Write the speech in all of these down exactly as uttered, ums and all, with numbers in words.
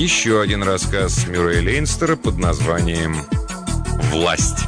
Еще один рассказ Мюррея Лейнстера под названием «Власть».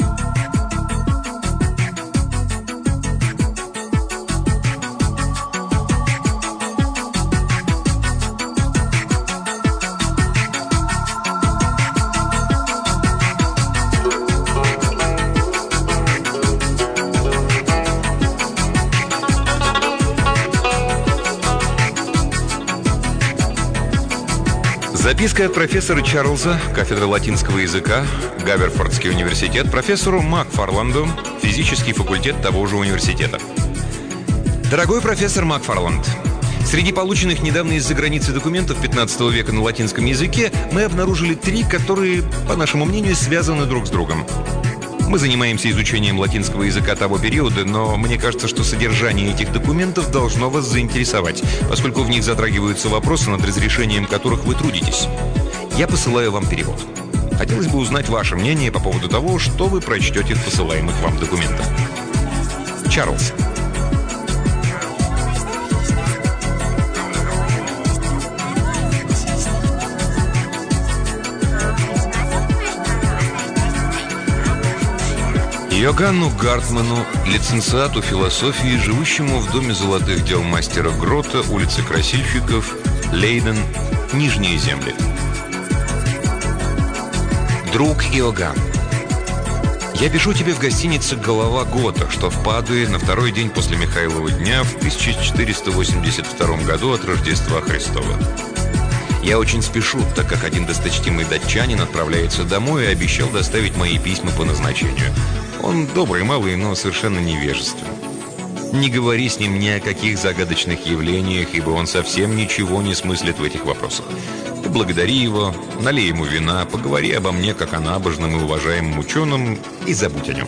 Записка от профессора Чарльза, кафедра латинского языка, Гаверфордский университет, профессору Макфарланду, физический факультет того же университета. Дорогой профессор Макфарланд, среди полученных недавно из-за границы документов пятнадцатого века на латинском языке мы обнаружили три, которые, по нашему мнению, связаны друг с другом. Мы занимаемся изучением латинского языка того периода, но мне кажется, что содержание этих документов должно вас заинтересовать, поскольку в них затрагиваются вопросы, над разрешением которых вы трудитесь. Я посылаю вам перевод. Хотелось бы узнать ваше мнение по поводу того, что вы прочтете в посылаемых вам документах. Чарльз. Йоганну Гартману, лицензиату философии, живущему в доме золотых дел мастера Грота, улица Красильщиков, Лейден, Нижние земли. Друг Иоганн, я пишу тебе в гостинице «Голова Гота», что в Падуе на второй день после Михайлова дня в тысяча четыреста восемьдесят втором году от Рождества Христова. Я очень спешу, так как один досточтимый датчанин отправляется домой и обещал доставить мои письма по назначению. Он добрый малый, но совершенно невежественный. Не говори с ним ни о каких загадочных явлениях, ибо он совсем ничего не смыслит в этих вопросах. Поблагодари его, налей ему вина, поговори обо мне, как о набожном и уважаемом ученом, и забудь о нем.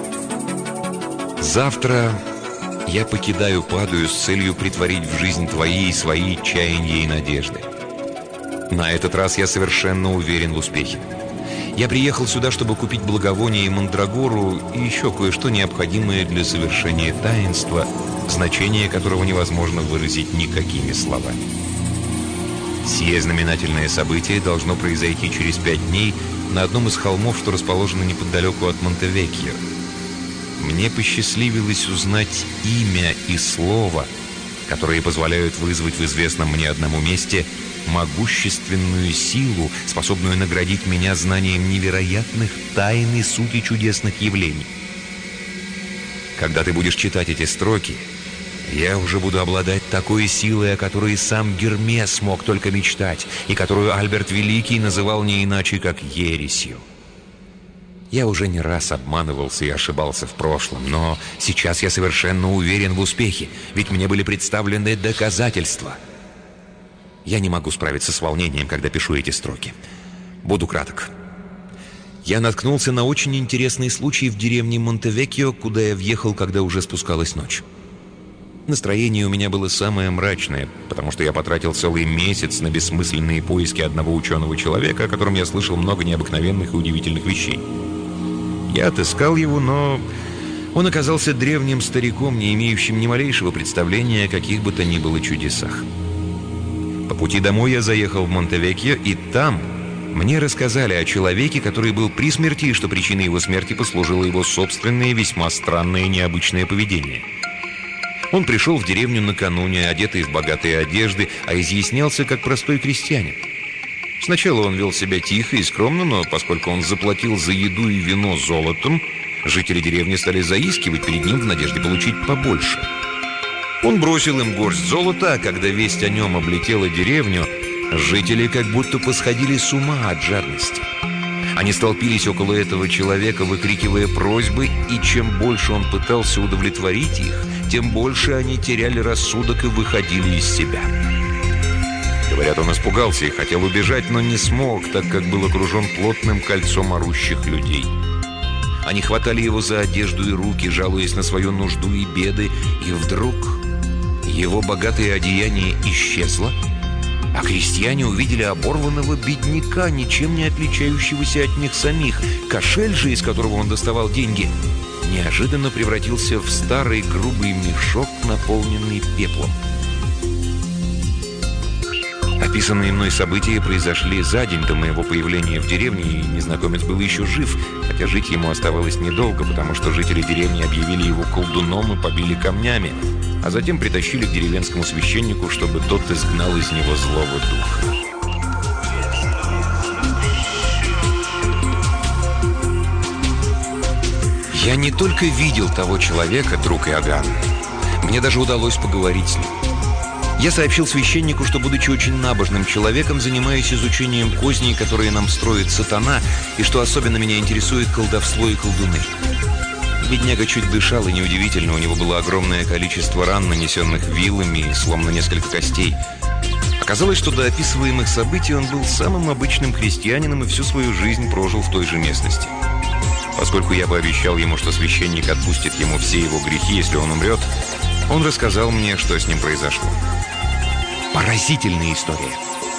Завтра я покидаю Падую с целью притворить в жизнь твои и свои чаяния и надежды. На этот раз я совершенно уверен в успехе. Я приехал сюда, чтобы купить благовоние и мандрагору и еще кое-что необходимое для совершения таинства, значение которого невозможно выразить никакими словами. Сие знаменательное событие должно произойти через пять дней на одном из холмов, что расположено неподалеку от Монтевекьо. Мне посчастливилось узнать имя и слово, которые позволяют вызвать в известном мне одному месте могущественную силу, способную наградить меня знанием невероятных тайн и сути чудесных явлений. Когда ты будешь читать эти строки, я уже буду обладать такой силой, о которой сам Гермес мог только мечтать, и которую Альберт Великий называл не иначе, как ересью. Я уже не раз обманывался и ошибался в прошлом, но сейчас я совершенно уверен в успехе, ведь мне были представлены доказательства. Я не могу справиться с волнением, когда пишу эти строки. Буду краток. Я наткнулся на очень интересный случай в деревне Монтевекьо, куда я въехал, когда уже спускалась ночь. Настроение у меня было самое мрачное, потому что я потратил целый месяц на бессмысленные поиски одного ученого человека, о котором я слышал много необыкновенных и удивительных вещей. Я отыскал его, но он оказался древним стариком, не имеющим ни малейшего представления о каких бы то ни было чудесах. По пути домой я заехал в Монтевекьо, и там мне рассказали о человеке, который был при смерти, и что причиной его смерти послужило его собственное весьма странное и необычное поведение. Он пришел в деревню накануне, одетый в богатые одежды, а изъяснялся как простой крестьянин. Сначала он вел себя тихо и скромно, но поскольку он заплатил за еду и вино золотом, жители деревни стали заискивать перед ним в надежде получить побольше. Он бросил им горсть золота, а когда весть о нем облетела деревню, жители как будто посходили с ума от жадности. Они столпились около этого человека, выкрикивая просьбы, и чем больше он пытался удовлетворить их, тем больше они теряли рассудок и выходили из себя. Говорят, он испугался и хотел убежать, но не смог, так как был окружен плотным кольцом орущих людей. Они хватали его за одежду и руки, жалуясь на свою нужду и беды, и вдруг его богатое одеяние исчезло, а крестьяне увидели оборванного бедняка, ничем не отличающегося от них самих. Кошель же, из которого он доставал деньги, неожиданно превратился в старый грубый мешок, наполненный пеплом. Описанные мной события произошли за день до моего появления в деревне, и незнакомец был еще жив, хотя жить ему оставалось недолго, потому что жители деревни объявили его колдуном и побили камнями, а затем притащили к деревенскому священнику, чтобы тот изгнал из него злого духа. Я не только видел того человека, друг Иоганн, мне даже удалось поговорить с ним. Я сообщил священнику, что, будучи очень набожным человеком, занимаюсь изучением козней, которые нам строит сатана, и что особенно меня интересует колдовство и колдуны. Бедняга чуть дышал, и неудивительно, у него было огромное количество ран, нанесенных вилами, и сломано несколько костей. Оказалось, что до описываемых событий он был самым обычным крестьянином и всю свою жизнь прожил в той же местности. Поскольку я пообещал ему, что священник отпустит ему все его грехи, если он умрет, он рассказал мне, что с ним произошло. Поразительная история.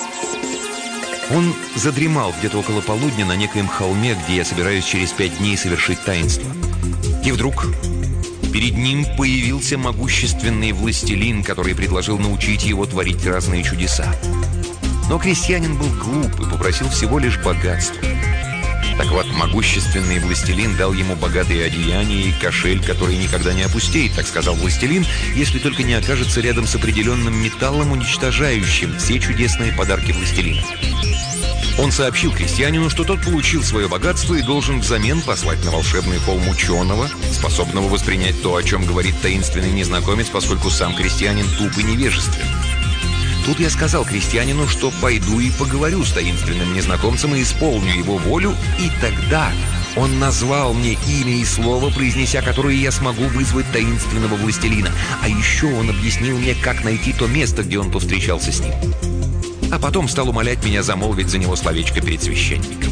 Он задремал где-то около полудня на некоем холме, где я собираюсь через пять дней совершить таинство. И вдруг перед ним появился могущественный властелин, который предложил научить его творить разные чудеса. Но крестьянин был глуп и попросил всего лишь богатства. Так вот, могущественный властелин дал ему богатые одеяния и кошель, который никогда не опустеет, так сказал властелин, если только не окажется рядом с определенным металлом, уничтожающим все чудесные подарки властелина. Он сообщил крестьянину, что тот получил свое богатство и должен взамен послать на волшебный холм ученого, способного воспринять то, о чем говорит таинственный незнакомец, поскольку сам крестьянин туп и невежествен. Тут я сказал крестьянину, что пойду и поговорю с таинственным незнакомцем и исполню его волю, и тогда он назвал мне имя и слово, произнеся которое я смогу вызвать таинственного властелина. А еще он объяснил мне, как найти то место, где он повстречался с ним. А потом стал умолять меня замолвить за него словечко перед священником.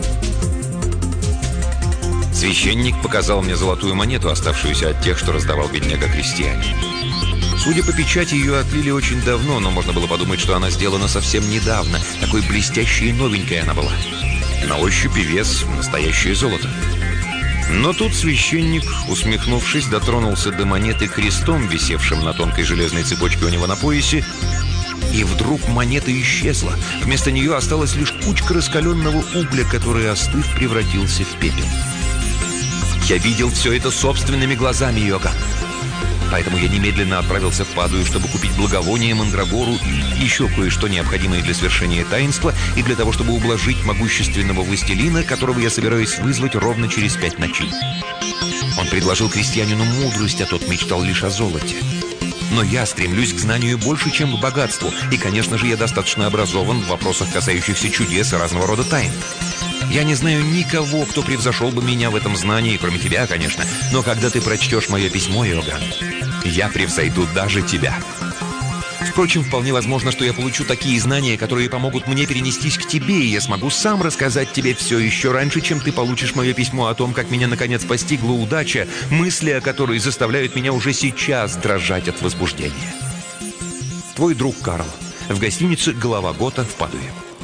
Священник показал мне золотую монету, оставшуюся от тех, что раздавал бедняга-крестьянин. Судя по печати, ее отлили очень давно, но можно было подумать, что она сделана совсем недавно. Такой блестящей и новенькой она была. На ощупь и вес — настоящее золото. Но тут священник, усмехнувшись, дотронулся до монеты крестом, висевшим на тонкой железной цепочке у него на поясе, и вдруг монета исчезла. Вместо нее осталась лишь кучка раскаленного угля, который, остыв, превратился в пепел. Я видел все это собственными глазами, Иоганн. Поэтому я немедленно отправился в Падую, чтобы купить благовоние, мандрагору и еще кое-что необходимое для свершения таинства и для того, чтобы ублажить могущественного властелина, которого я собираюсь вызвать ровно через пять ночей. Он предложил крестьянину мудрость, а тот мечтал лишь о золоте. Но я стремлюсь к знанию больше, чем к богатству, и, конечно же, я достаточно образован в вопросах, касающихся чудес и разного рода тайн. Я не знаю никого, кто превзошел бы меня в этом знании, кроме тебя, конечно. Но когда ты прочтешь мое письмо, Иоганн, я превзойду даже тебя. Впрочем, вполне возможно, что я получу такие знания, которые помогут мне перенестись к тебе, и я смогу сам рассказать тебе все еще раньше, чем ты получишь мое письмо о том, как меня наконец постигла удача, мысли о которой заставляют меня уже сейчас дрожать от возбуждения. Твой друг Карл. В гостинице «Голова Гота» в Падуе.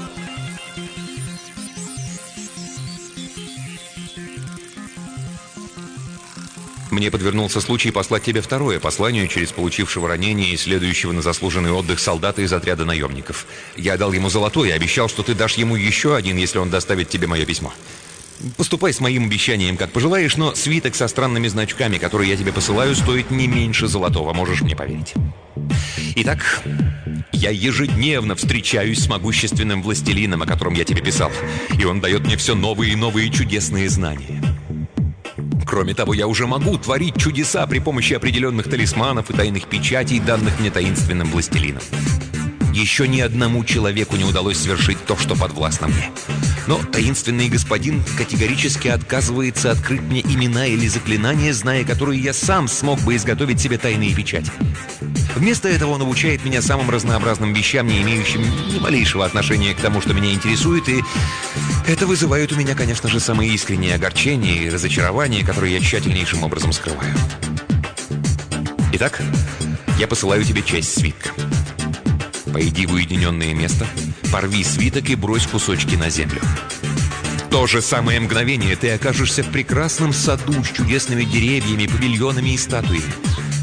Мне подвернулся случай послать тебе второе послание через получившего ранение и следующего на заслуженный отдых солдата из отряда наемников. Я дал ему золотой и обещал, что ты дашь ему еще один, если он доставит тебе мое письмо. Поступай с моим обещанием, как пожелаешь, но свиток со странными значками, которые я тебе посылаю, стоит не меньше золотого, можешь мне поверить. Итак, я ежедневно встречаюсь с могущественным властелином, о котором я тебе писал, и он дает мне все новые и новые чудесные знания. Кроме того, я уже могу творить чудеса при помощи определенных талисманов и тайных печатей, данных мне таинственным властелином. Еще ни одному человеку не удалось совершить то, что подвластно мне. Но таинственный господин категорически отказывается открыть мне имена или заклинания, зная которые я сам смог бы изготовить себе тайные печати. Вместо этого он обучает меня самым разнообразным вещам, не имеющим ни малейшего отношения к тому, что меня интересует, и это вызывает у меня, конечно же, самое искреннее огорчение и разочарование, которые я тщательнейшим образом скрываю. Итак, я посылаю тебе часть свитка. Пойди в уединенное место, порви свиток и брось кусочки на землю. В то же самое мгновение ты окажешься в прекрасном саду с чудесными деревьями, павильонами и статуями.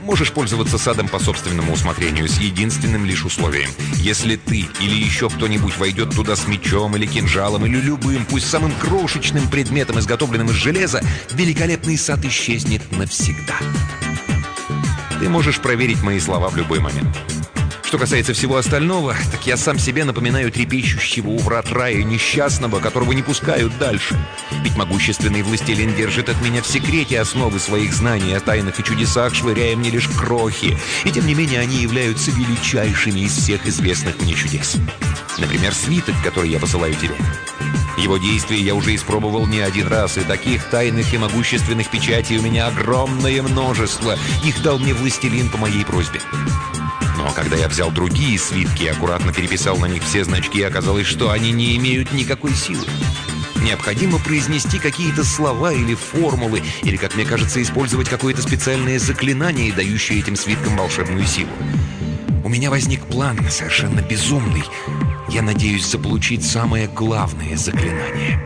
Можешь пользоваться садом по собственному усмотрению, с единственным лишь условием. Если ты или еще кто-нибудь войдет туда с мечом или кинжалом, или любым, пусть самым крошечным предметом, изготовленным из железа, великолепный сад исчезнет навсегда. Ты можешь проверить мои слова в любой момент. Что касается всего остального, так я сам себе напоминаю трепещущего у врат рая несчастного, которого не пускают дальше. Ведь могущественный властелин держит от меня в секрете основы своих знаний о тайнах и чудесах, швыряя мне лишь крохи. И тем не менее они являются величайшими из всех известных мне чудес. Например, свиток, который я посылаю тебе. Его действия я уже испробовал не один раз, и таких тайных и могущественных печатей у меня огромное множество. Их дал мне властелин по моей просьбе. Но когда я взял другие свитки и аккуратно переписал на них все значки, оказалось, что они не имеют никакой силы. Необходимо произнести какие-то слова или формулы, или, как мне кажется, использовать какое-то специальное заклинание, дающее этим свиткам волшебную силу. У меня возник план, совершенно безумный. Я надеюсь заполучить самое главное заклинание.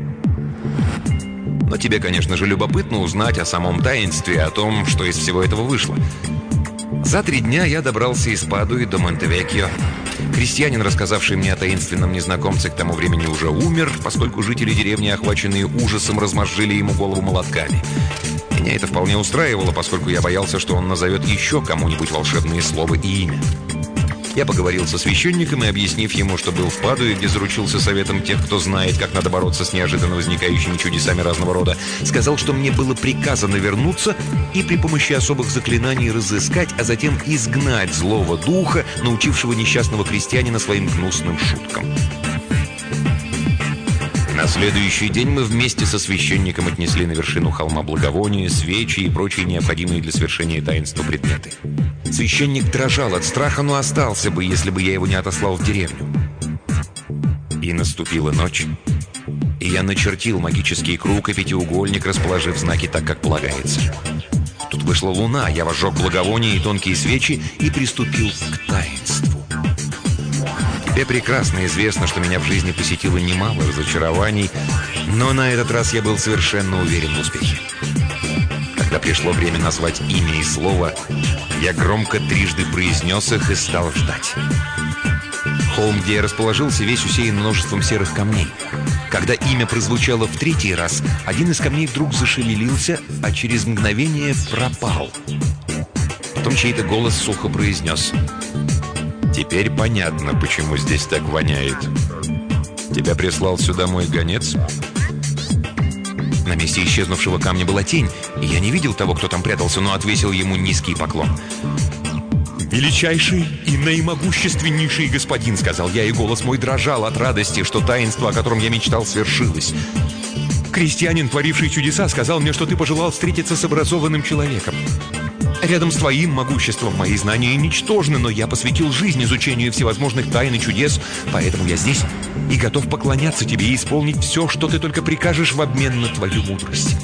Но тебе, конечно же, любопытно узнать о самом таинстве, о том, что из всего этого вышло. За три дня я добрался из Падуи до Монтевекьо. Крестьянин, рассказавший мне о таинственном незнакомце, к тому времени уже умер, поскольку жители деревни, охваченные ужасом, размозжили ему голову молотками. Меня это вполне устраивало, поскольку я боялся, что он назовет еще кому-нибудь волшебные слова и имя. Я поговорил со священником и, объяснив ему, что был в Падуе, где заручился советом тех, кто знает, как надо бороться с неожиданно возникающими чудесами разного рода, сказал, что мне было приказано вернуться и при помощи особых заклинаний разыскать, а затем изгнать злого духа, научившего несчастного крестьянина своим гнусным шуткам. На следующий день мы вместе со священником отнесли на вершину холма благовония, свечи и прочие необходимые для совершения таинства предметы. Священник дрожал от страха, но остался бы, если бы я его не отослал в деревню. И наступила ночь, и я начертил магический круг и пятиугольник, расположив знаки так, как полагается. Тут вышла луна, я возжег благовония и тонкие свечи и приступил к таинству. Тебе прекрасно известно, что меня в жизни посетило немало разочарований, но на этот раз я был совершенно уверен в успехе. Когда пришло время назвать имя и слово, я громко трижды произнес их и стал ждать. Холм, где я расположился, весь усеян множеством серых камней. Когда имя прозвучало в третий раз, один из камней вдруг зашевелился, а через мгновение пропал. Потом чей-то голос сухо произнес: «Теперь понятно, почему здесь так воняет. Тебя прислал сюда мой гонец?» На месте исчезнувшего камня была тень, и я не видел того, кто там прятался, но отвесил ему низкий поклон. «Величайший и наимогущественнейший господин», — сказал я, и голос мой дрожал от радости, что таинство, о котором я мечтал, свершилось. «Крестьянин, творивший чудеса, сказал мне, что ты пожелал встретиться с образованным человеком. Рядом с твоим могуществом мои знания ничтожны, но я посвятил жизнь изучению всевозможных тайн и чудес, поэтому я здесь и готов поклоняться тебе и исполнить все, что ты только прикажешь в обмен на твою мудрость».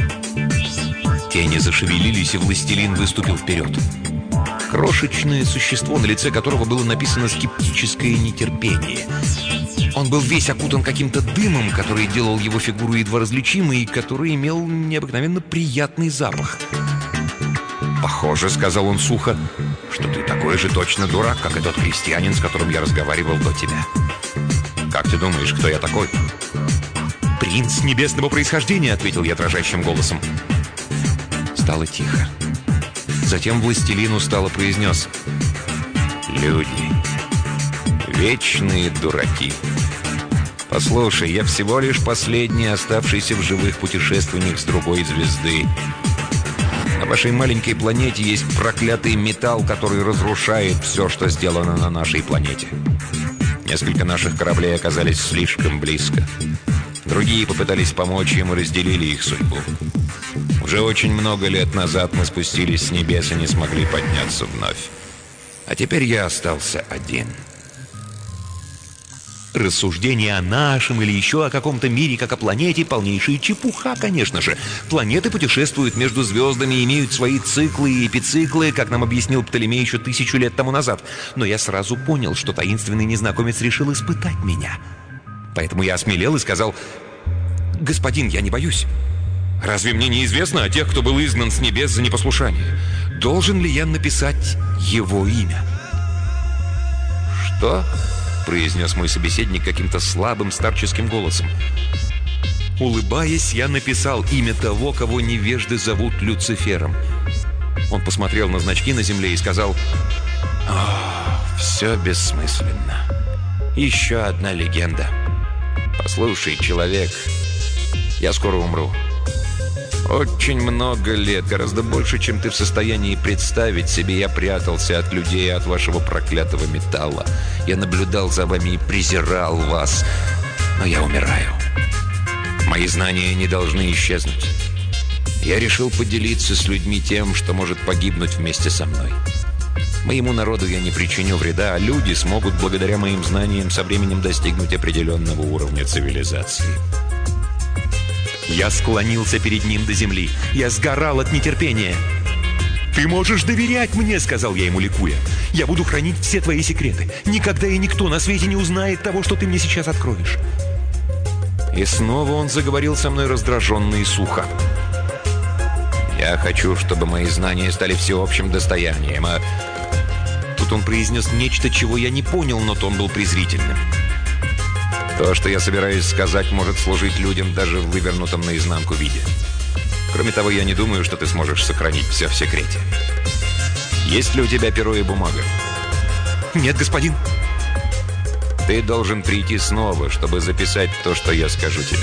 Тени зашевелились, и властелин выступил вперед. Крошечное существо, на лице которого было написано скептическое нетерпение. Он был весь окутан каким-то дымом, который делал его фигуру едва различимой и который имел необыкновенно приятный запах. «Похоже, — сказал он сухо, — что ты такой же точно дурак, как этот крестьянин, с которым я разговаривал до тебя. Как ты думаешь, кто я такой?» «Принц небесного происхождения», — ответил я дрожащим голосом. Стало тихо. Затем властелин устало произнес: «Люди, вечные дураки. Послушай, я всего лишь последний оставшийся в живых путешественник с другой звезды. На вашей маленькой планете есть проклятый металл, который разрушает все, что сделано на нашей планете. Несколько наших кораблей оказались слишком близко. Другие попытались помочь им и разделили их судьбу. Уже очень много лет назад мы спустились с небес и не смогли подняться вновь. А теперь я остался один». Рассуждения о нашем или еще о каком-то мире, как о планете, полнейшая чепуха, конечно же. Планеты путешествуют между звездами и имеют свои циклы и эпициклы, как нам объяснил Птолемей еще тысячу лет тому назад. Но я сразу понял, что таинственный незнакомец решил испытать меня. Поэтому я осмелел и сказал: «Господин, я не боюсь. Разве мне неизвестно о тех, кто был изгнан с небес за непослушание? должен ли я написать его имя? «Что?» — произнес мой собеседник каким-то слабым старческим голосом. Улыбаясь, я написал имя того, кого невежды зовут Люцифером. Он посмотрел на значки на земле и сказал: «О, все бессмысленно. Еще одна легенда. Послушай, человек, я скоро умру. Очень много лет, гораздо больше, чем ты в состоянии представить себе, я прятался от людей и от вашего проклятого металла. Я наблюдал за вами и презирал вас. Но я умираю. Мои знания не должны исчезнуть. Я решил поделиться с людьми тем, что может погибнуть вместе со мной. Моему народу я не причиню вреда, а люди смогут благодаря моим знаниям со временем достигнуть определенного уровня цивилизации». Я склонился перед ним до земли. Я сгорал от нетерпения. «Ты можешь доверять мне», — сказал я ему, ликуя. «Я буду хранить все твои секреты. Никогда и никто на свете не узнает того, что ты мне сейчас откроешь». И снова он заговорил со мной раздраженно и сухо. «Я хочу, чтобы мои знания стали всеобщим достоянием, а...» Тут он произнес нечто, чего я не понял, но тон был презрительным. «То, что я собираюсь сказать, может служить людям даже в вывернутом наизнанку виде. Кроме того, я не думаю, что ты сможешь сохранить все в секрете. Есть ли у тебя перо и бумага?» «Нет, господин». «Ты должен прийти снова, чтобы записать то, что я скажу тебе».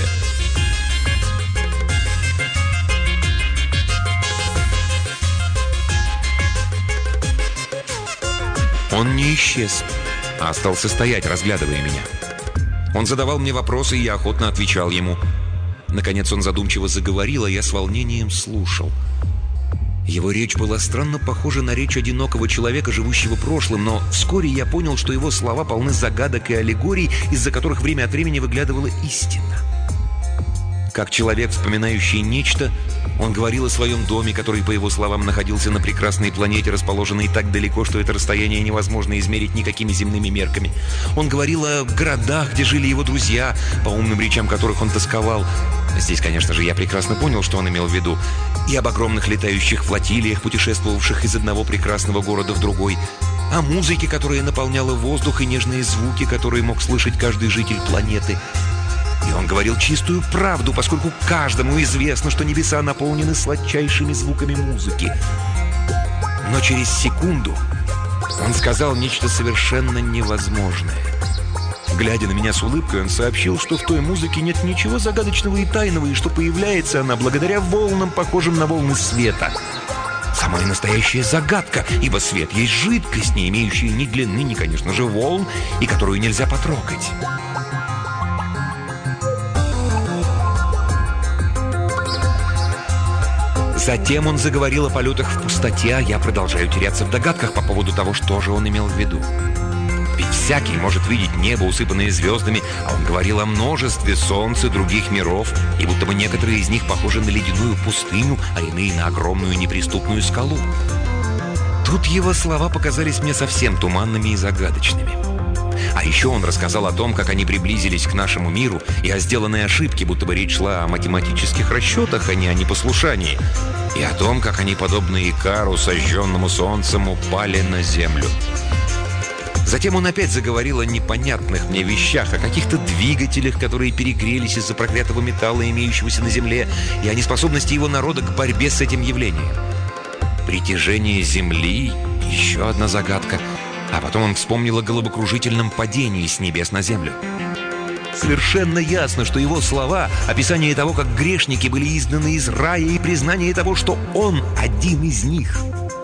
Он не исчез, а остался стоять, разглядывая меня. Он задавал мне вопросы, и я охотно отвечал ему. Наконец он задумчиво заговорил, а я с волнением слушал. Его речь была странно похожа на речь одинокого человека, живущего прошлым, но вскоре я понял, что его слова полны загадок и аллегорий, из-за которых время от времени выглядывала истина. Как человек, вспоминающий нечто, он говорил о своем доме, который, по его словам, находился на прекрасной планете, расположенной так далеко, что это расстояние невозможно измерить никакими земными мерками. Он говорил о городах, где жили его друзья, по умным речам которых он тосковал. Здесь, конечно же, я прекрасно понял, что он имел в виду. И об огромных летающих флотилиях, путешествовавших из одного прекрасного города в другой. О музыке, которая наполняла воздух, и нежные звуки, которые мог слышать каждый житель планеты. И он говорил чистую правду, поскольку каждому известно, что небеса наполнены сладчайшими звуками музыки. Но через секунду он сказал нечто совершенно невозможное. Глядя на меня с улыбкой, он сообщил, что в той музыке нет ничего загадочного и тайного, и что появляется она благодаря волнам, похожим на волны света. Самая настоящая загадка, ибо свет есть жидкость, не имеющая ни длины, ни, конечно же, волн, и которую нельзя потрогать. Затем он заговорил о полетах в пустоте, а я продолжаю теряться в догадках по поводу того, что же он имел в виду. Ведь всякий может видеть небо, усыпанное звездами, а он говорил о множестве солнц и других миров, и будто бы некоторые из них похожи на ледяную пустыню, а иные на огромную неприступную скалу. Тут его слова показались мне совсем туманными и загадочными. А еще он рассказал о том, как они приблизились к нашему миру, и о сделанной ошибке, будто бы речь шла о математических расчетах, а не о непослушании, и о том, как они, подобно Икару, сожженному солнцем, упали на землю. Затем он опять заговорил о непонятных мне вещах, о каких-то двигателях, которые перегрелись из-за проклятого металла, имеющегося на Земле, и о неспособности его народа к борьбе с этим явлением. Притяжение Земли — еще одна загадка. А потом он вспомнил о головокружительном падении с небес на землю. Совершенно ясно, что его слова, описание того, как грешники были изгнаны из рая, и признание того, что он один из них.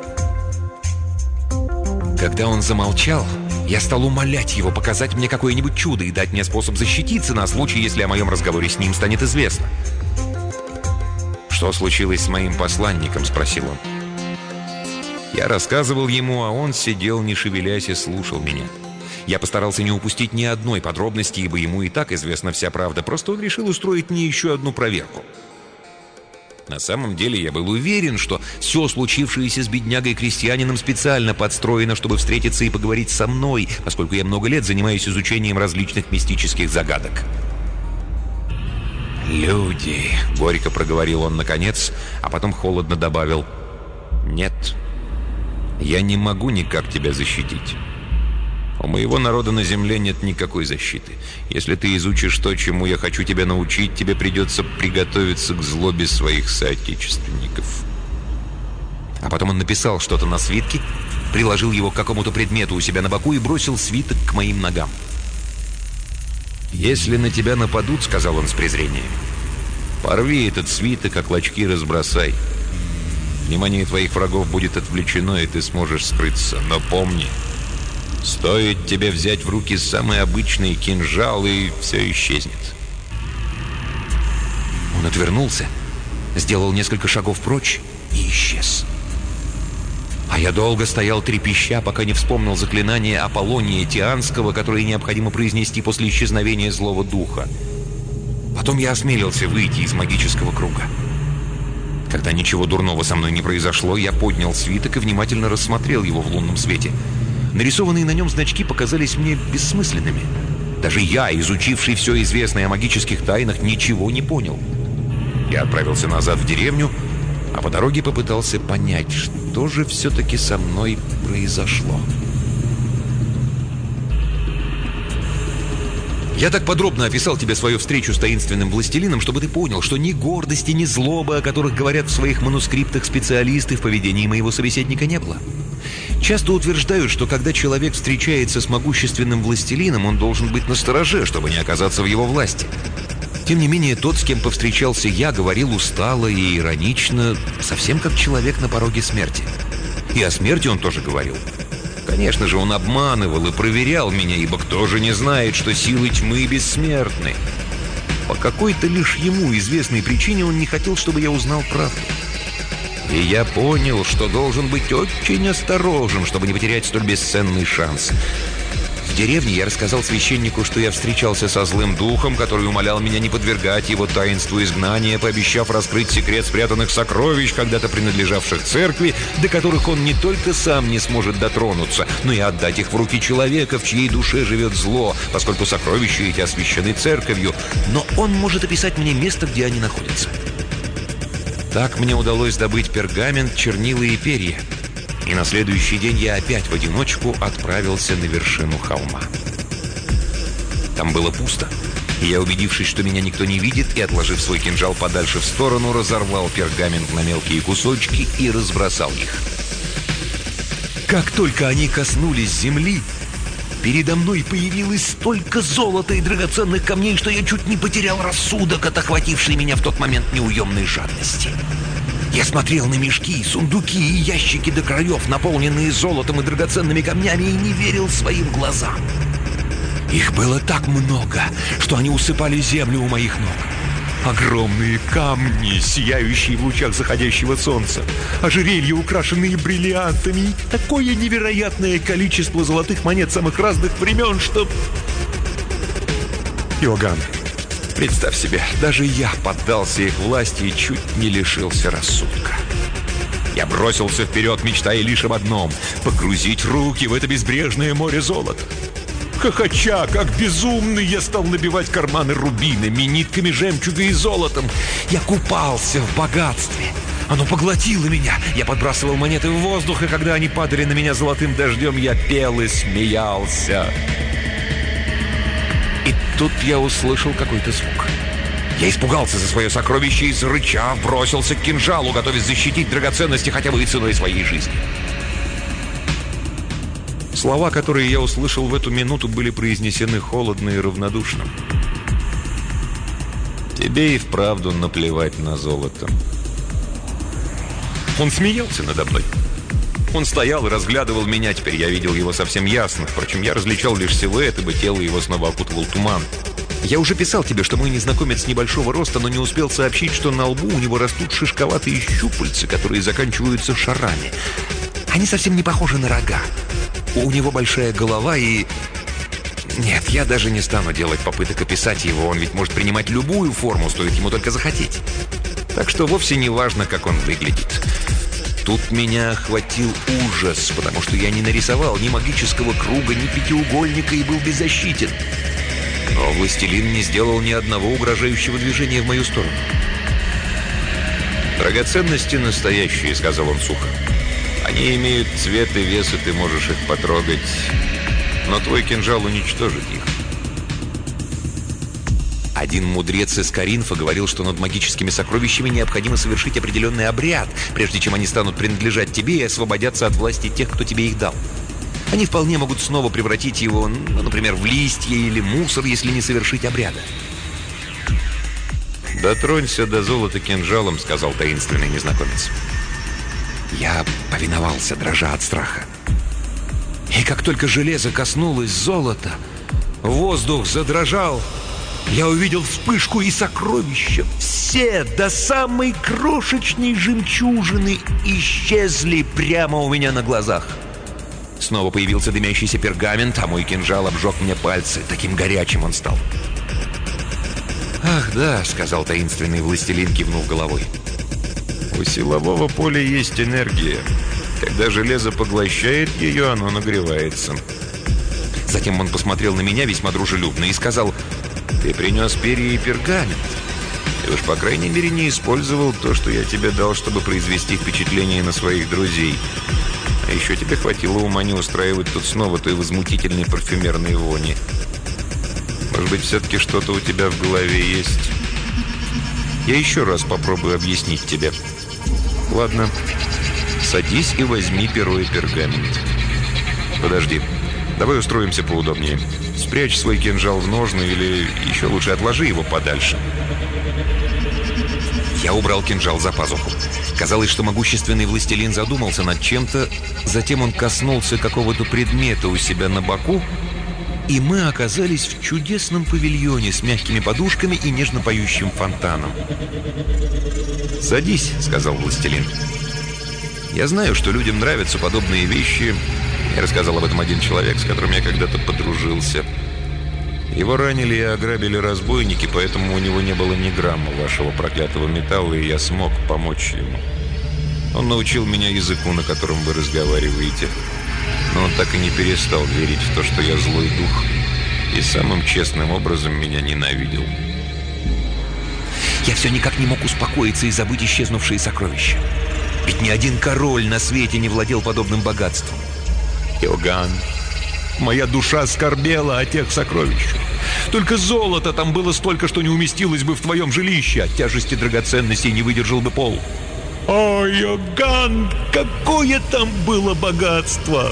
Когда он замолчал, я стал умолять его показать мне какое-нибудь чудо и дать мне способ защититься на случай, если о моем разговоре с ним станет известно. «Что случилось с моим посланником?» — спросил он. Я рассказывал ему, а он сидел, не шевелясь, и слушал меня. Я постарался не упустить ни одной подробности, ибо ему и так известна вся правда. Просто он решил устроить мне еще одну проверку. На самом деле я был уверен, что все случившееся с беднягой-крестьянином специально подстроено, чтобы встретиться и поговорить со мной, поскольку я много лет занимаюсь изучением различных мистических загадок. «Люди», — горько проговорил он наконец, а потом холодно добавил: «Нет, Я не могу никак тебя защитить. У моего народа на земле нет никакой защиты. Если ты изучишь то, чему я хочу тебя научить, тебе придется приготовиться к злобе своих соотечественников». А потом он написал что-то на свитке, приложил его к какому-то предмету у себя на боку и бросил свиток к моим ногам. «Если на тебя нападут, — сказал он с презрением, — порви этот свиток, а клочки разбросай. Внимание твоих врагов будет отвлечено, и ты сможешь скрыться. Но помни, стоит тебе взять в руки самый обычный кинжал, и все исчезнет». Он отвернулся, сделал несколько шагов прочь и исчез. А я долго стоял трепеща, пока не вспомнил заклинание Аполлония Тианского, которое необходимо произнести после исчезновения злого духа. Потом я осмелился выйти из магического круга. Когда ничего дурного со мной не произошло, я поднял свиток и внимательно рассмотрел его в лунном свете. Нарисованные на нем значки показались мне бессмысленными. Даже я, изучивший все известное о магических тайнах, ничего не понял. Я отправился назад в деревню, а по дороге попытался понять, что же все-таки со мной произошло. Я так подробно описал тебе свою встречу с таинственным властелином, чтобы ты понял, что ни гордости, ни злобы, о которых говорят в своих манускриптах специалисты, в поведении моего собеседника не было. Часто утверждают, что когда человек встречается с могущественным властелином, он должен быть настороже, чтобы не оказаться в его власти. Тем не менее, тот, с кем повстречался я, говорил устало и иронично, совсем как человек на пороге смерти. И о смерти он тоже говорил. Конечно же, он обманывал и проверял меня, ибо кто же не знает, что силы тьмы бессмертны. По какой-то лишь ему известной причине он не хотел, чтобы я узнал правду. И я понял, что должен быть очень осторожен, чтобы не потерять столь бесценный шанс. В деревне я рассказал священнику, что я встречался со злым духом, который умолял меня не подвергать его таинству изгнания, пообещав раскрыть секрет спрятанных сокровищ, когда-то принадлежавших церкви, до которых он не только сам не сможет дотронуться, но и отдать их в руки человека, в чьей душе живет зло, поскольку сокровища эти освящены церковью, но он может описать мне место, где они находятся. Так мне удалось добыть пергамент, чернила и перья. И на следующий день я опять в одиночку отправился на вершину холма. Там было пусто, и я, убедившись, что меня никто не видит, и отложив свой кинжал подальше в сторону, разорвал пергамент на мелкие кусочки и разбросал их. Как только они коснулись земли, передо мной появилось столько золота и драгоценных камней, что я чуть не потерял рассудок от охватившей меня в тот момент неуемной жадности. Я смотрел на мешки, сундуки и ящики до краев, наполненные золотом и драгоценными камнями, и не верил своим глазам. Их было так много, что они усыпали землю у моих ног. Огромные камни, сияющие в лучах заходящего солнца, ожерелья, украшенные бриллиантами, и такое невероятное количество золотых монет самых разных времен, что... Иоганн, представь себе, даже я поддался их власти и чуть не лишился рассудка. Я бросился вперед, мечтая лишь об одном — погрузить руки в это безбрежное море золота. Хохоча, как безумный, я стал набивать карманы рубинами, нитками жемчуга и золотом. Я купался в богатстве. Оно поглотило меня. Я подбрасывал монеты в воздух, и когда они падали на меня золотым дождем, я пел и смеялся. И тут я услышал какой-то звук. Я испугался за свое сокровище и, зарычав, бросился к кинжалу, готовясь защитить драгоценности хотя бы и ценой своей жизни. Слова, которые я услышал в эту минуту, были произнесены холодно и равнодушно. Тебе и вправду наплевать на золото. Он смеялся надо мной. Он стоял и разглядывал меня. Теперь я видел его совсем ясно. Впрочем, я различал лишь силуэт, ибо тело его снова окутывал туман. Я уже писал тебе, что мой незнакомец небольшого роста, но не успел сообщить, что на лбу у него растут шишковатые щупальца, которые заканчиваются шарами. Они совсем не похожи на рога. У него большая голова и... Нет, я даже не стану делать попыток описать его. Он ведь может принимать любую форму, стоит ему только захотеть. Так что вовсе не важно, как он выглядит. Тут меня охватил ужас, потому что я не нарисовал ни магического круга, ни пятиугольника и был беззащитен. Но властелин не сделал ни одного угрожающего движения в мою сторону. «Драгоценности настоящие», — сказал он сухо. «А Они имеют цвет и вес, и ты можешь их потрогать. Но твой кинжал уничтожит их. Один мудрец из Коринфа говорил, что над магическими сокровищами необходимо совершить определенный обряд, прежде чем они станут принадлежать тебе и освободятся от власти тех, кто тебе их дал. Они вполне могут снова превратить его, ну, например, в листья или мусор, если не совершить обряда. «Дотронься до золота кинжалом», — сказал таинственный незнакомец. Я повиновался, дрожа от страха. И как только железо коснулось золота, воздух задрожал. Я увидел вспышку, и сокровища, все до самой крошечной жемчужины, исчезли прямо у меня на глазах. Снова появился дымящийся пергамент, а мой кинжал обжег мне пальцы. Таким горячим он стал. «Ах, да», — сказал таинственный властелин, кивнув головой. «У силового поля есть энергия. Когда железо поглощает ее, оно нагревается». Затем он посмотрел на меня весьма дружелюбно и сказал: «Ты принес перья и пергамент. Ты уж, по крайней мере, не использовал то, что я тебе дал, чтобы произвести впечатление на своих друзей. А еще тебе хватило ума не устраивать тут снова той возмутительной парфюмерной вони. Может быть, все-таки что-то у тебя в голове есть? Я еще раз попробую объяснить тебе. Ладно, садись и возьми перо и пергамент. Подожди, давай устроимся поудобнее. Спрячь свой кинжал в ножны или еще лучше отложи его подальше». Я убрал кинжал за пазуху. Казалось, что могущественный властелин задумался над чем-то. Затем он коснулся какого-то предмета у себя на боку, и мы оказались в чудесном павильоне с мягкими подушками и нежно поющим фонтаном. «Садись», — сказал властелин. «Я знаю, что людям нравятся подобные вещи. Я рассказал об этом один человек, с которым я когда-то подружился. Его ранили и ограбили разбойники, поэтому у него не было ни грамма вашего проклятого металла, и я смог помочь ему. Он научил меня языку, на котором вы разговариваете. Но он так и не перестал верить в то, что я злой дух, и самым честным образом меня ненавидел». Я все никак не мог успокоиться и забыть исчезнувшие сокровища. Ведь ни один король на свете не владел подобным богатством. «Иоганн, моя душа скорбела о тех сокровищах. Только золота там было столько, что не уместилось бы в твоем жилище. От тяжести драгоценностей не выдержал бы пол». «О, Иоганн, какое там было богатство!»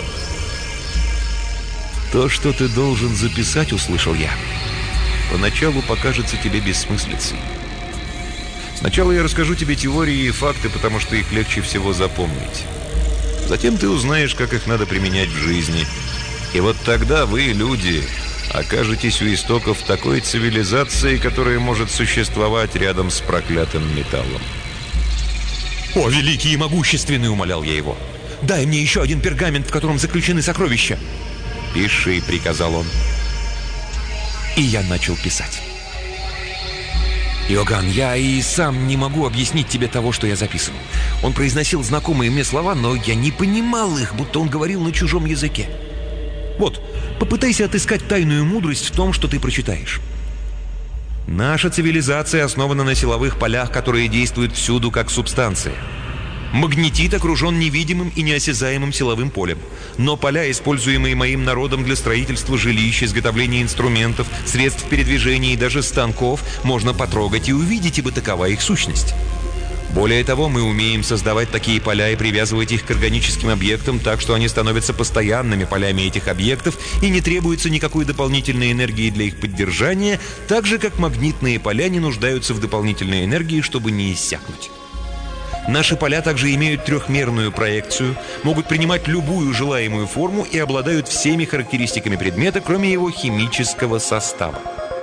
«То, что ты должен записать, — услышал я, — поначалу покажется тебе бессмыслицей. Сначала я расскажу тебе теории и факты, потому что их легче всего запомнить. Затем ты узнаешь, как их надо применять в жизни. И вот тогда вы, люди, окажетесь у истоков такой цивилизации, которая может существовать рядом с проклятым металлом». «О, великий и могущественный!» — умолял я его. «Дай мне еще один пергамент, в котором заключены сокровища». «Пиши», — приказал он. И я начал писать. «Иоганн, я и сам не могу объяснить тебе того, что я записывал. Он произносил знакомые мне слова, но я не понимал их, будто он говорил на чужом языке. Вот, попытайся отыскать тайную мудрость в том, что ты прочитаешь. Наша цивилизация основана на силовых полях, которые действуют всюду как субстанция. Магнетит окружен невидимым и неосязаемым силовым полем. Но поля, используемые моим народом для строительства жилищ, изготовления инструментов, средств передвижения и даже станков, можно потрогать и увидеть, ибо такова их сущность. Более того, мы умеем создавать такие поля и привязывать их к органическим объектам так, что они становятся постоянными полями этих объектов и не требуется никакой дополнительной энергии для их поддержания, так же, как магнитные поля не нуждаются в дополнительной энергии, чтобы не иссякнуть. Наши поля также имеют трехмерную проекцию, могут принимать любую желаемую форму и обладают всеми характеристиками предмета, кроме его химического состава.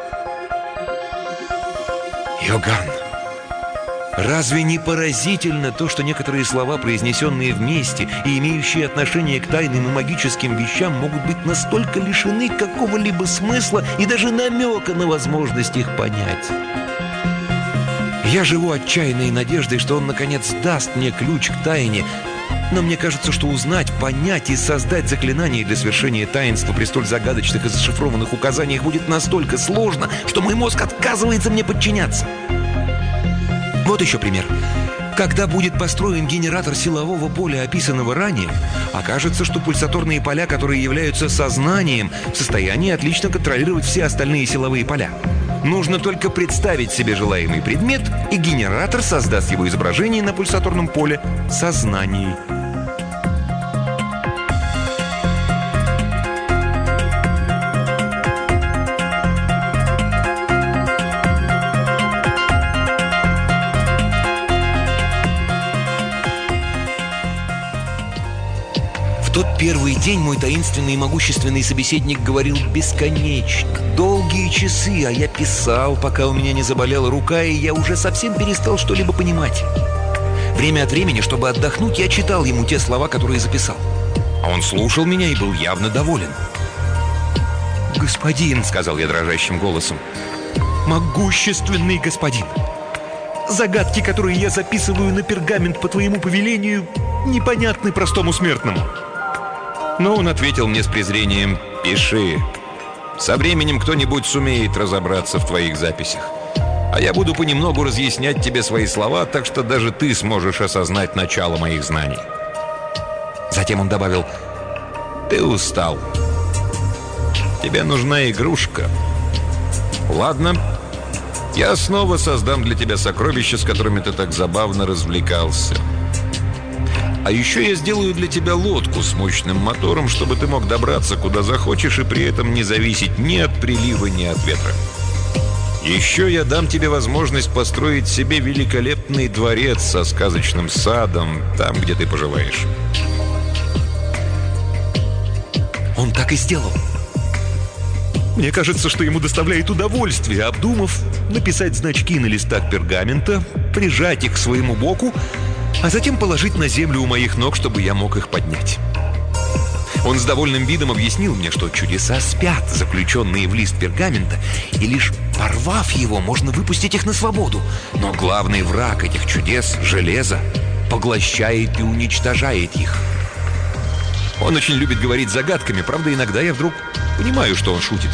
Иоганн, разве не поразительно то, что некоторые слова, произнесенные вместе и имеющие отношение к тайным и магическим вещам, могут быть настолько лишены какого-либо смысла и даже намека на возможность их понять? Я живу отчаянной надеждой, что он, наконец, даст мне ключ к тайне. Но мне кажется, что узнать, понять и создать заклинание для свершения таинства при столь загадочных и зашифрованных указаниях будет настолько сложно, что мой мозг отказывается мне подчиняться. Вот еще пример. Когда будет построен генератор силового поля, описанного ранее, окажется, что пульсаторные поля, которые являются сознанием, в состоянии отлично контролировать все остальные силовые поля. Нужно только представить себе желаемый предмет, и генератор создаст его изображение на пульсаторном поле сознания. В тот первый день мой таинственный и могущественный собеседник говорил бесконечно, долгие часы, а я писал, пока у меня не заболела рука, и я уже совсем перестал что-либо понимать. Время от времени, чтобы отдохнуть, я читал ему те слова, которые записал. А он слушал меня и был явно доволен. «Господин», — сказал я дрожащим голосом, — «могущественный господин, загадки, которые я записываю на пергамент по твоему повелению, непонятны простому смертному». Но он ответил мне с презрением: «Пиши. Со временем кто-нибудь сумеет разобраться в твоих записях. А я буду понемногу разъяснять тебе свои слова, так что даже ты сможешь осознать начало моих знаний». Затем он добавил: «Ты устал. Тебе нужна игрушка. Ладно, я снова создам для тебя сокровища, с которыми ты так забавно развлекался. А еще я сделаю для тебя лодку с мощным мотором, чтобы ты мог добраться куда захочешь и при этом не зависеть ни от прилива, ни от ветра. Еще я дам тебе возможность построить себе великолепный дворец со сказочным садом там, где ты пожелаешь». Он так и сделал. Мне кажется, что ему доставляет удовольствие, обдумав, написать значки на листах пергамента, прижать их к своему боку, а затем положить на землю у моих ног, чтобы я мог их поднять. Он с довольным видом объяснил мне, что чудеса спят, заключенные в лист пергамента, и лишь порвав его, можно выпустить их на свободу. Но главный враг этих чудес, железо, поглощает и уничтожает их. Он очень любит говорить загадками, правда, иногда я вдруг понимаю, что он шутит.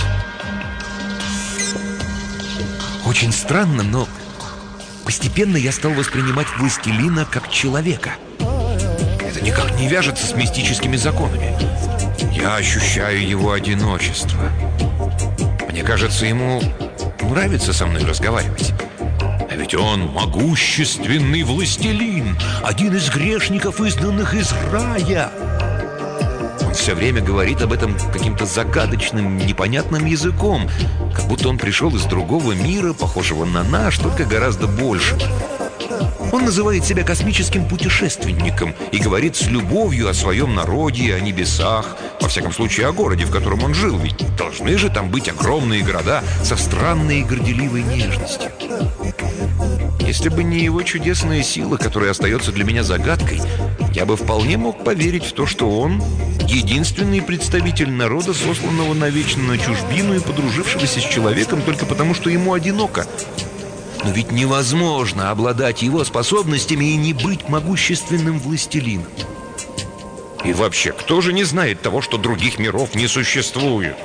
Очень странно, но постепенно я стал воспринимать властелина как человека. Это никак не вяжется с мистическими законами. Я ощущаю его одиночество. Мне кажется, ему нравится со мной разговаривать. А ведь он могущественный властелин, один из грешников, изгнанных из рая. Он все время говорит об этом каким-то загадочным, непонятным языком, как будто он пришел из другого мира, похожего на наш, только гораздо больше. Он называет себя космическим путешественником и говорит с любовью о своем народе, о небесах, во всяком случае о городе, в котором он жил, ведь должны же там быть огромные города со странной и горделивой нежностью. Если бы не его чудесная сила, которая остается для меня загадкой, я бы вполне мог поверить в то, что он единственный представитель народа, сосланного навечно на чужбину и подружившегося с человеком только потому, что ему одиноко. Но ведь невозможно обладать его способностями и не быть могущественным властелином. И вообще, кто же не знает того, что других миров не существует?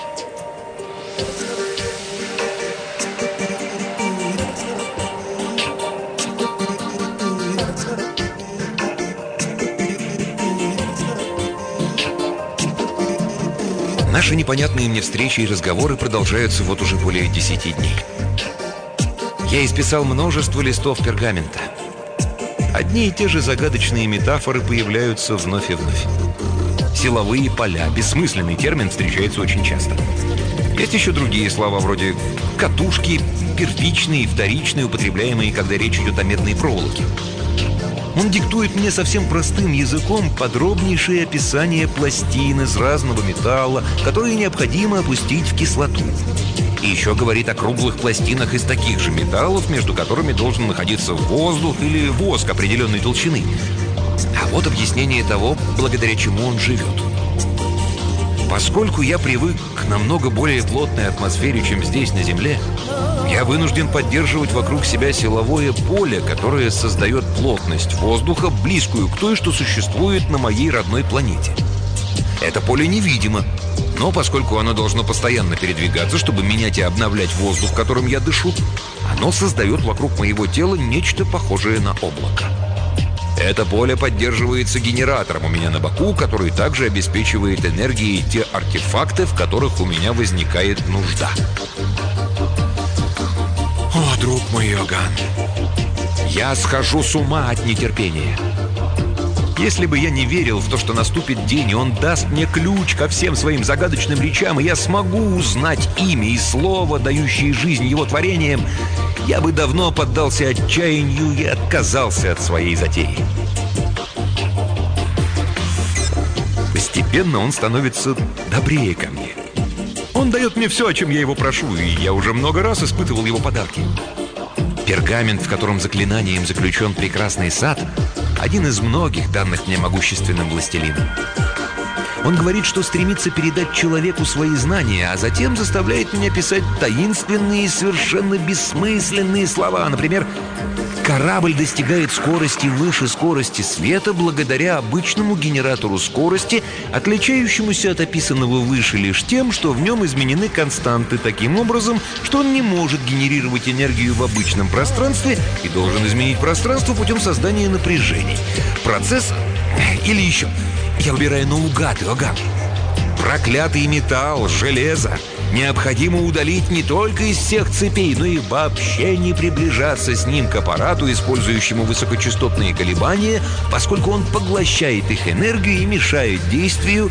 Наши непонятные мне встречи и разговоры продолжаются вот уже более десяти дней. Я исписал множество листов пергамента. Одни и те же загадочные метафоры появляются вновь и вновь. Силовые поля, бессмысленный термин, встречается очень часто. Есть еще другие слова вроде катушки, первичные и вторичные, употребляемые, когда речь идет о медной проволоке. Он диктует мне совсем простым языком подробнейшее описание пластин из разного металла, которые необходимо опустить в кислоту. И еще говорит о круглых пластинах из таких же металлов, между которыми должен находиться воздух или воск определенной толщины. А вот объяснение того, благодаря чему он живет. Поскольку я привык к намного более плотной атмосфере, чем здесь, на Земле, я вынужден поддерживать вокруг себя силовое поле, которое создает плотность воздуха, близкую к той, что существует на моей родной планете. Это поле невидимо, но поскольку оно должно постоянно передвигаться, чтобы менять и обновлять воздух, которым я дышу, оно создает вокруг моего тела нечто похожее на облако. Это поле поддерживается генератором у меня на боку, который также обеспечивает энергией те артефакты, в которых у меня возникает нужда. О, друг мой Иоганн, я схожу с ума от нетерпения. Если бы я не верил в то, что наступит день, и он даст мне ключ ко всем своим загадочным речам, и я смогу узнать имя и слово, дающие жизнь его творениям, я бы давно поддался отчаянию и отказался от своей затеи. Постепенно он становится добрее ко мне. Он дает мне все, о чем я его прошу, и я уже много раз испытывал его подарки. Пергамент, в котором заклинанием заключен прекрасный сад, один из многих, данных мне могущественным властелином. Он говорит, что стремится передать человеку свои знания, а затем заставляет меня писать таинственные и совершенно бессмысленные слова. Например, корабль достигает скорости выше скорости света благодаря обычному генератору скорости, отличающемуся от описанного выше лишь тем, что в нем изменены константы таким образом, что он не может генерировать энергию в обычном пространстве и должен изменить пространство путем создания напряжений. Процесс... Или еще... Я выбираю наугад, Иоганн. Проклятый металл, железо необходимо удалить не только из всех цепей, но и вообще не приближаться с ним к аппарату, использующему высокочастотные колебания, поскольку он поглощает их энергию и мешает действию.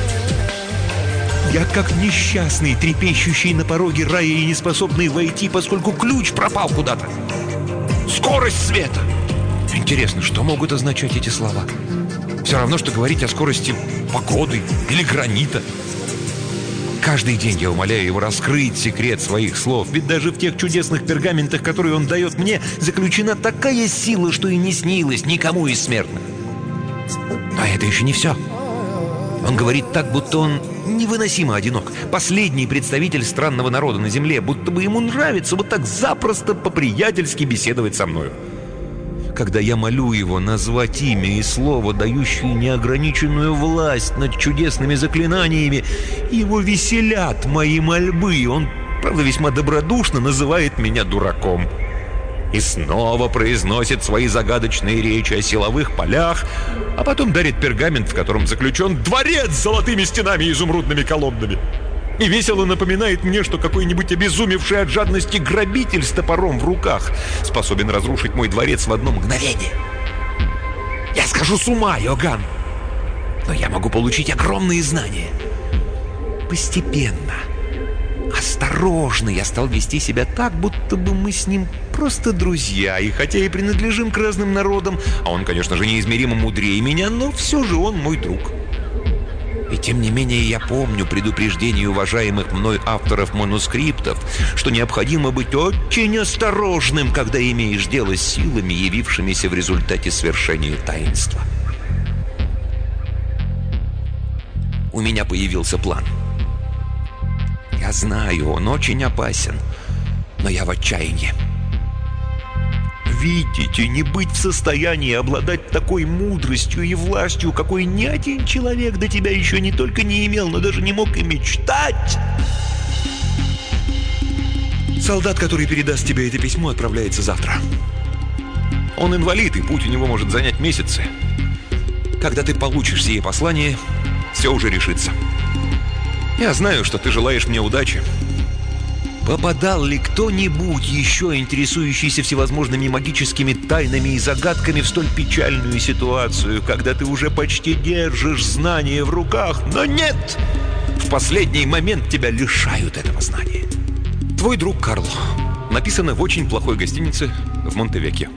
Я как несчастный, трепещущий на пороге рая и не способный войти, поскольку ключ пропал куда-то. Скорость света! Интересно, что могут означать эти слова? Все равно, что говорить о скорости погоды или гранита. Каждый день я умоляю его раскрыть секрет своих слов, ведь даже в тех чудесных пергаментах, которые он дает мне, заключена такая сила, что и не снилась никому из смертных. А это еще не все. Он говорит так, будто он невыносимо одинок. Последний представитель странного народа на земле, будто бы ему нравится вот так запросто по-приятельски беседовать со мною. Когда я молю его назвать имя и слово, дающие неограниченную власть над чудесными заклинаниями, его веселят мои мольбы. Он, правда, весьма добродушно называет меня дураком. И снова произносит свои загадочные речи о силовых полях, а потом дарит пергамент, в котором заключен дворец с золотыми стенами и изумрудными колоннами. И весело напоминает мне, что какой-нибудь обезумевший от жадности грабитель с топором в руках способен разрушить мой дворец в одно мгновение. Я схожу с ума, Иоганн, но я могу получить огромные знания. Постепенно, осторожно я стал вести себя так, будто бы мы с ним просто друзья. И хотя и принадлежим к разным народам, а он, конечно же, неизмеримо мудрее меня, но все же он мой друг. И тем не менее я помню предупреждение уважаемых мной авторов манускриптов, что необходимо быть очень осторожным, когда имеешь дело с силами, явившимися в результате свершения таинства. У меня появился план. Я знаю, он очень опасен, но я в отчаянии. Видите, не быть в состоянии обладать такой мудростью и властью, какой ни один человек до тебя еще не только не имел, но даже не мог и мечтать. Солдат, который передаст тебе это письмо, отправляется завтра. Он инвалид, и путь у него может занять месяцы. Когда ты получишь сие послание, все уже решится. Я знаю, что ты желаешь мне удачи. Попадал ли кто-нибудь еще, интересующийся всевозможными магическими тайнами и загадками, в столь печальную ситуацию, когда ты уже почти держишь знания в руках, но нет! В последний момент тебя лишают этого знания. Твой друг Карл. Написано в очень плохой гостинице в Монтевекьо.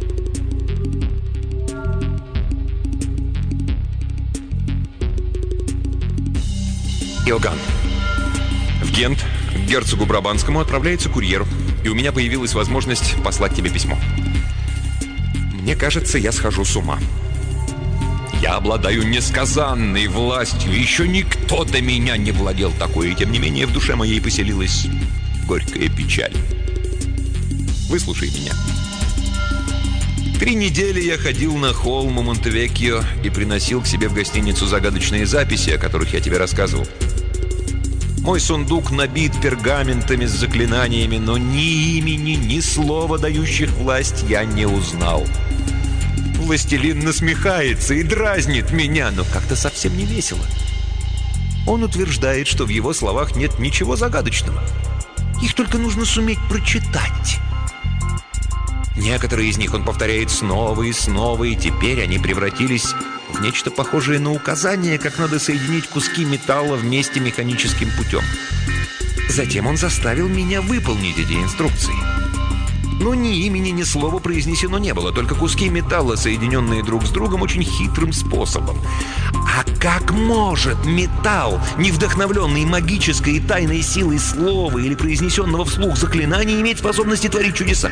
Иоганн. В Гент к герцогу Брабанскому отправляется курьер, и у меня появилась возможность послать тебе письмо. Мне кажется, я схожу с ума. Я обладаю несказанной властью, еще никто до меня не владел такой, и тем не менее в душе моей поселилась горькая печаль. Выслушай меня. Три недели я ходил на холм у Монтевекьо и приносил к себе в гостиницу загадочные записи, о которых я тебе рассказывал. Мой сундук набит пергаментами с заклинаниями, но ни имени, ни слова, дающих власть, я не узнал. властелин насмехается и дразнит меня, но как-то совсем не весело. Он утверждает, что в его словах нет ничего загадочного. Их только нужно суметь прочитать. Некоторые из них он повторяет снова и снова, и теперь они превратились в нечто похожее на указание, как надо соединить куски металла вместе механическим путем. Затем он заставил меня выполнить эти инструкции. Но ни имени, ни слова произнесено не было, только куски металла, соединенные друг с другом очень хитрым способом. А как может металл, не вдохновленный магической и тайной силой слова или произнесенного вслух заклинания, иметь способности творить чудеса?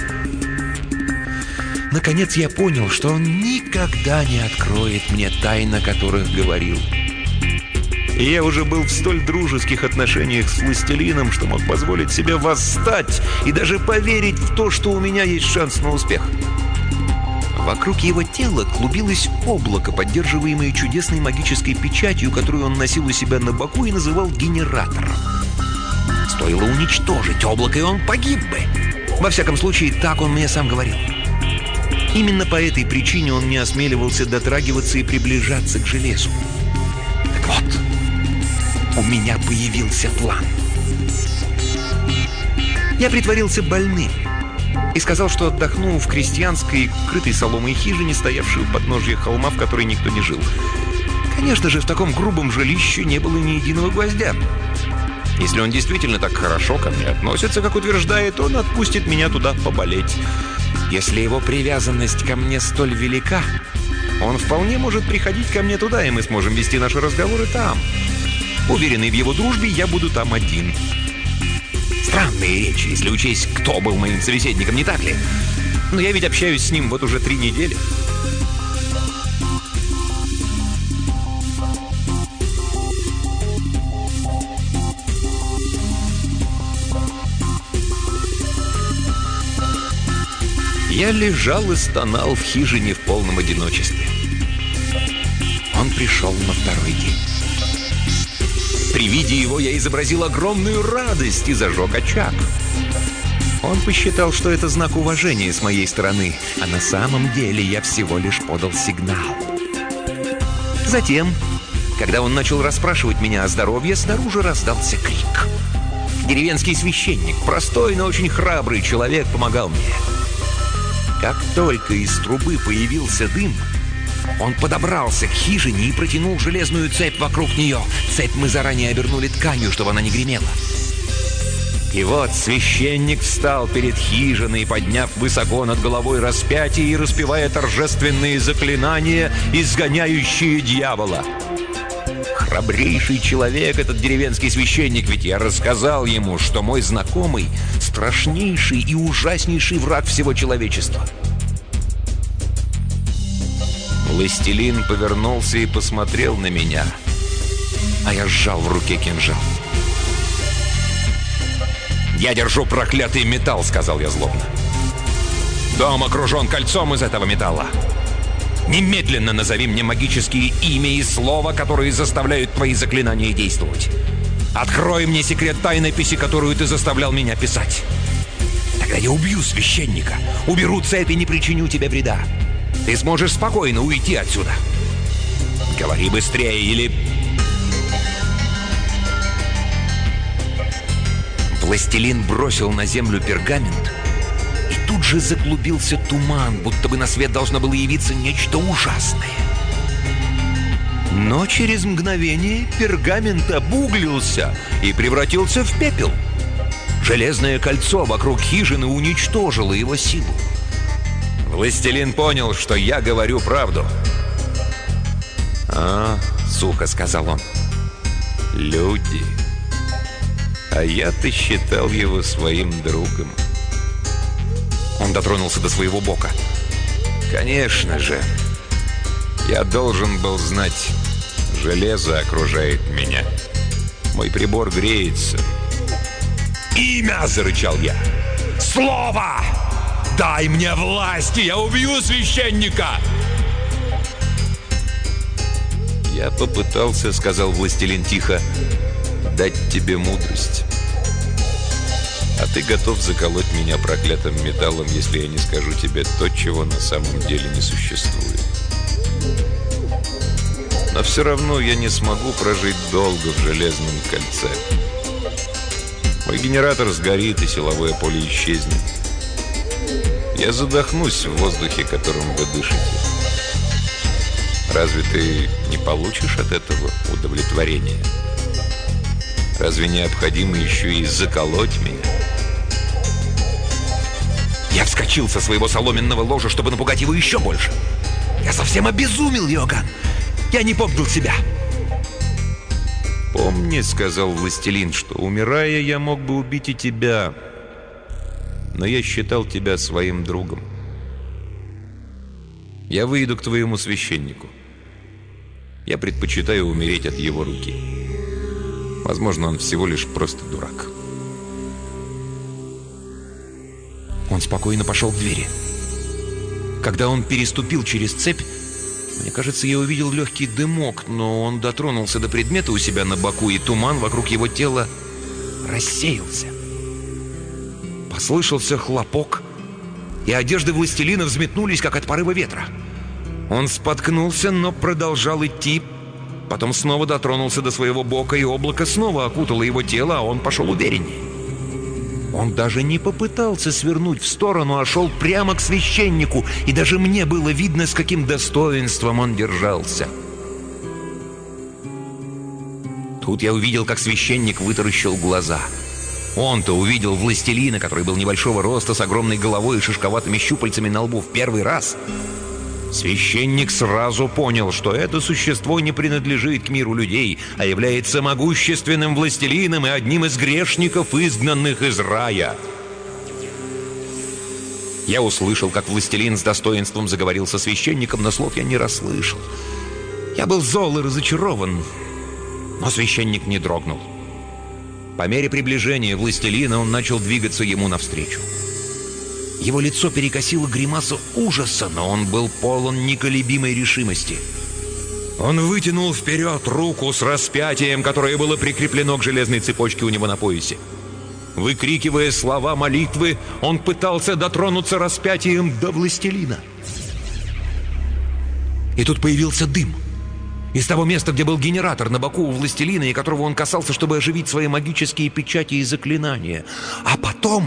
Наконец я понял, что он никогда не откроет мне тайн, о которых говорил. И я уже был в столь дружеских отношениях с властелином, что мог позволить себе восстать и даже поверить в то, что у меня есть шанс на успех. Вокруг его тела клубилось облако, поддерживаемое чудесной магической печатью, которую он носил у себя на боку и называл генератором. Стоило уничтожить облако, и он погиб бы. Во всяком случае, так он мне сам говорил. Именно по этой причине он не осмеливался дотрагиваться и приближаться к железу. Так вот, у меня появился план. Я притворился больным и сказал, что отдохну в крестьянской, крытой соломой хижине, стоявшей у подножья холма, в которой никто не жил. Конечно же, в таком грубом жилище не было ни единого гвоздя. Если он действительно так хорошо ко мне относится, как утверждает, он отпустит меня туда поболеть. Если его привязанность ко мне столь велика, он вполне может приходить ко мне туда, и мы сможем вести наши разговоры там. Уверенный в его дружбе, я буду там один. Странные речи, если учесть, кто был моим собеседником, не так ли? Но я ведь общаюсь с ним вот уже три недели. Я лежал и стонал в хижине в полном одиночестве. Он пришел на второй день. При виде его я изобразил огромную радость и зажег очаг. Он посчитал, что это знак уважения с моей стороны, а на самом деле я всего лишь подал сигнал. Затем, когда он начал расспрашивать меня о здоровье, снаружи раздался крик. Деревенский священник, простой, но очень храбрый человек, помогал мне. Как только из трубы появился дым, он подобрался к хижине и протянул железную цепь вокруг нее. Цепь мы заранее обернули тканью, чтобы она не гремела. И вот священник встал перед хижиной, подняв высоко над головой распятие и распевая торжественные заклинания, изгоняющие дьявола. Храбрейший человек этот деревенский священник, ведь я рассказал ему, что мой знакомый — страшнейший и ужаснейший враг всего человечества. Властелин повернулся и посмотрел на меня, а я сжал в руке кинжал. «Я держу проклятый металл», — сказал я злобно. «Дом окружен кольцом из этого металла. Немедленно назови мне магические имя и слова, которые заставляют твои заклинания действовать. Открой мне секрет тайнописи, которую ты заставлял меня писать. Тогда я убью священника, уберу цепь и не причиню тебе вреда. Ты сможешь спокойно уйти отсюда. Говори быстрее, или...» Властелин бросил на землю пергамент, и тут же заклубился туман, будто бы на свет должно было явиться нечто ужасное. Но через мгновение пергамент обуглился и превратился в пепел. Железное кольцо вокруг хижины уничтожило его силу. Властелин понял, что я говорю правду. «А, — сухо сказал он, — люди. А я-то считал его своим другом». Он дотронулся до своего бока. «Конечно же, я должен был знать, железо окружает меня. Мой прибор греется». «Имя!» — зарычал я. «Слово! Дай мне власть, и я убью священника!» «Я попытался, — сказал властелин тихо, — дать тебе мудрость. А ты готов заколоть меня проклятым металлом, если я не скажу тебе то, чего на самом деле не существует. Но все равно я не смогу прожить долго в железном кольце. Мой генератор сгорит, и силовое поле исчезнет. Я задохнусь в воздухе, которым вы дышите. Разве ты не получишь от этого удовлетворения? Разве необходимо еще и заколоть меня? Я вскочил со своего соломенного ложа, чтобы напугать его еще больше. Я совсем обезумел, Иоганн. Я не помнил себя. «Помни, — сказал властелин, — что, умирая, я мог бы убить и тебя, но я считал тебя своим другом. Я выйду к твоему священнику. Я предпочитаю умереть от его руки. Возможно, он всего лишь просто дурак». Он спокойно пошел к двери. Когда он переступил через цепь, мне кажется, я увидел легкий дымок, но он дотронулся до предмета у себя на боку, и туман вокруг его тела рассеялся. Послышался хлопок, и одежды властелина взметнулись, как от порыва ветра. Он споткнулся, но продолжал идти. Потом снова дотронулся до своего бока, и облако снова окутало его тело, а он пошел увереннее. Он даже не попытался свернуть в сторону, а шел прямо к священнику, и даже мне было видно, с каким достоинством он держался. Тут я увидел, как священник вытаращил глаза. Он-то увидел властелина, который был небольшого роста, с огромной головой и шишковатыми щупальцами на лбу, в первый раз. Священник сразу понял, что это существо не принадлежит к миру людей, а является могущественным властелином и одним из грешников, изгнанных из рая. Я услышал, как властелин с достоинством заговорил со священником, но слов я не расслышал. Я был зол и разочарован, но священник не дрогнул. По мере приближения властелина он начал двигаться ему навстречу. Его лицо перекосило гримаса ужаса, но он был полон неколебимой решимости. Он вытянул вперед руку с распятием, которое было прикреплено к железной цепочке у него на поясе. Выкрикивая слова молитвы, он пытался дотронуться распятием до властелина. И тут появился дым. Из того места, где был генератор на боку у властелина, и которого он касался, чтобы оживить свои магические печати и заклинания. А потом...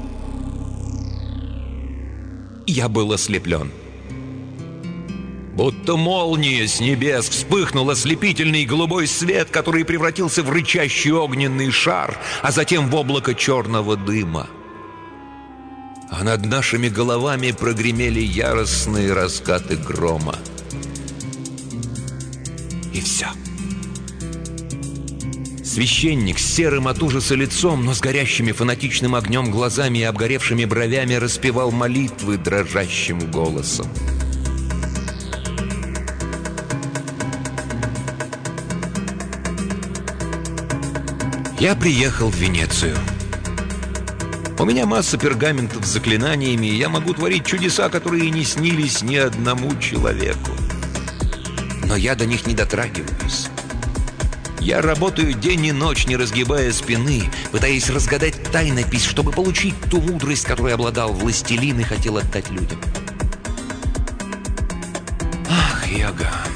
я был ослеплен. Будто молния с небес вспыхнул ослепительный голубой свет, который превратился в рычащий огненный шар, а затем в облако черного дыма. А над нашими головами прогремели яростные раскаты грома. И все. Священник с серым от ужаса лицом, но с горящими фанатичным огнем глазами и обгоревшими бровями распевал молитвы дрожащим голосом. Я приехал в Венецию. У меня масса пергаментов с заклинаниями, и я могу творить чудеса, которые не снились ни одному человеку. Но я до них не дотрагиваюсь. Я работаю день и ночь, не разгибая спины, пытаясь разгадать тайнопись, чтобы получить ту мудрость, которой обладал властелин и хотел отдать людям. Ах, Иоганн,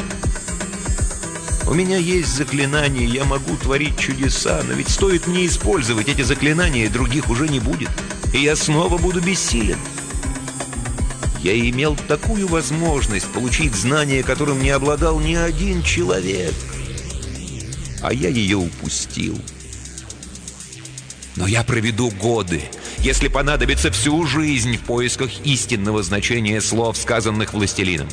у меня есть заклинания, я могу творить чудеса, но ведь стоит мне использовать эти заклинания, других уже не будет, и я снова буду бессилен. Я имел такую возможность получить знания, которым не обладал ни один человек, а я ее упустил. Но я проведу годы, если понадобится всю жизнь, в поисках истинного значения слов, сказанных властелином.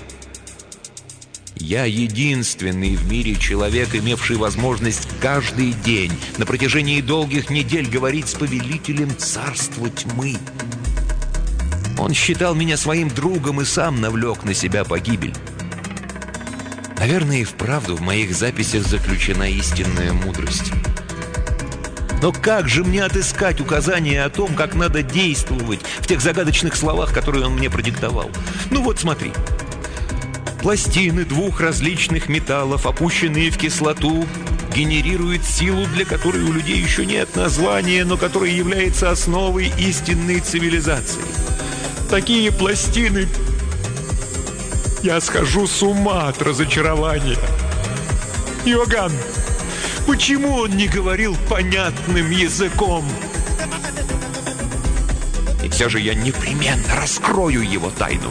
Я единственный в мире человек, имевший возможность каждый день на протяжении долгих недель говорить с повелителем царства тьмы. Он считал меня своим другом и сам навлек на себя погибель. Наверное, и вправду в моих записях заключена истинная мудрость. Но как же мне отыскать указания о том, как надо действовать в тех загадочных словах, которые он мне продиктовал? Ну вот смотри. Пластины двух различных металлов, опущенные в кислоту, генерирует силу, для которой у людей еще нет названия, но которая является основой истинной цивилизации. Такие пластины... Я схожу с ума от разочарования. Иоганн, почему он не говорил понятным языком? И все же я непременно раскрою его тайну.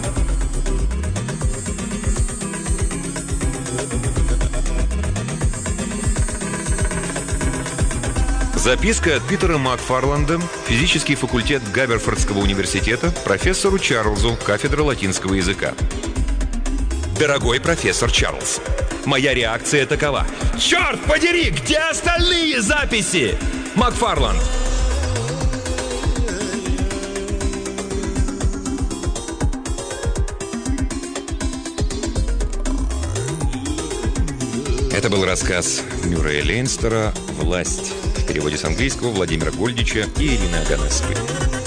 Записка от Питера Макфарланда, физический факультет Габерфордского университета, профессору Чарльзу, кафедра латинского языка. Дорогой профессор Чарльз, моя реакция такова. Черт подери, где остальные записи? Макфарланд. Это был рассказ Мюррея Лейнстера «Власть». В переводе с английского Владимира Гольдича и Ирины Аганесовой.